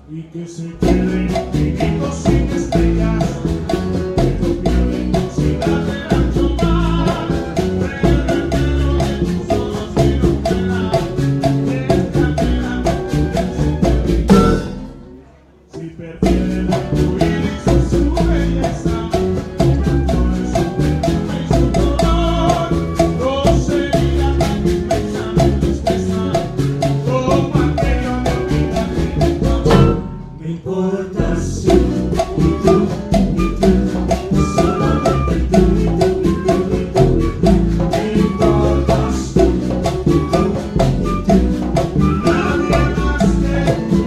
y que se quede infinito sin estrellas, que no pierden sin adelante mar, revertero de tus ojos y no queda, si prefiere concluir su belleza, no es su perfume y su color, no sería tan inmensa mi tristeza como aquello de olvidarte de todo. Me importas tú, y tú, solamente tú, me importas tú, y tú, nadie más que tú.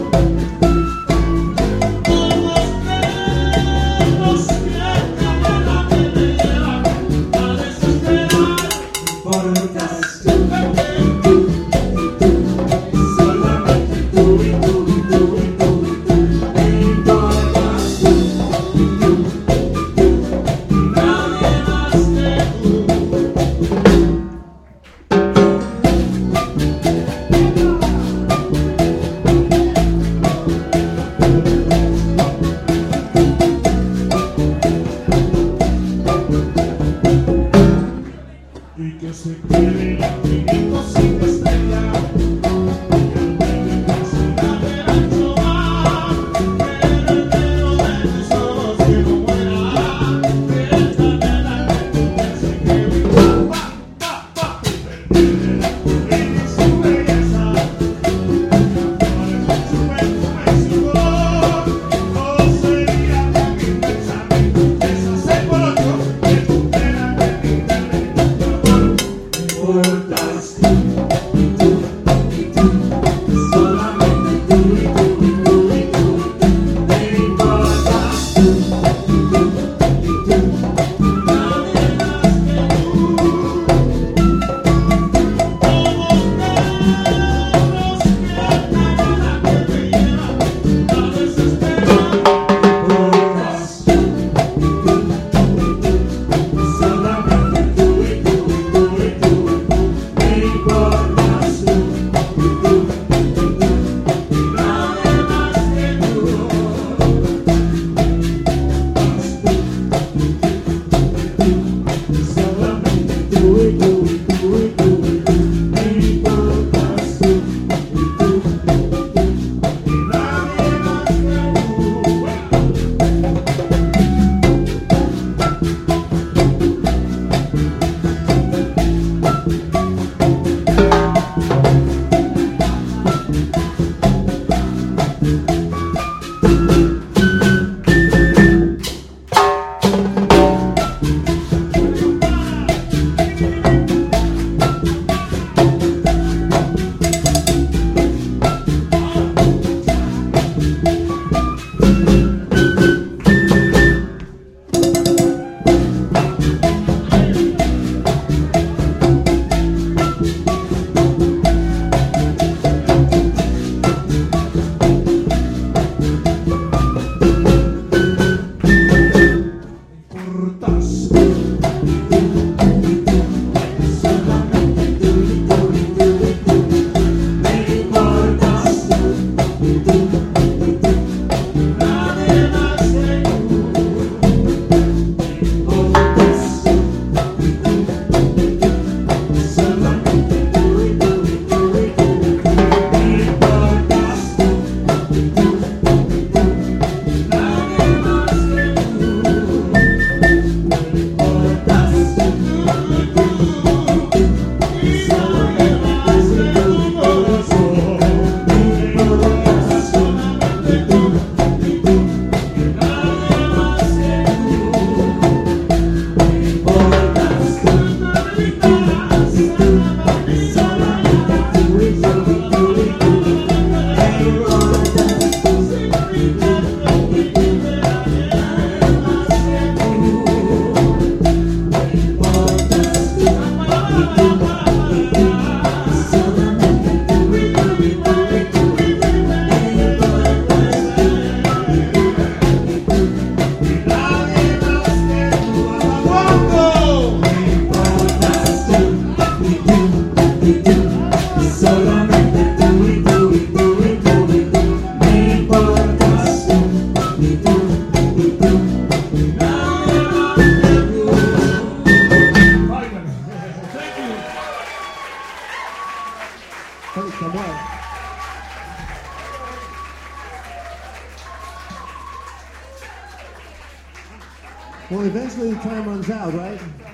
Todos creemos que cada me lleva a desesperar. Importas tú, solamente tú, me importas tú, nadie más que tú. Y que se quede infinito sin estrella, y al medio sin adelante. Well, eventually the time runs out, right?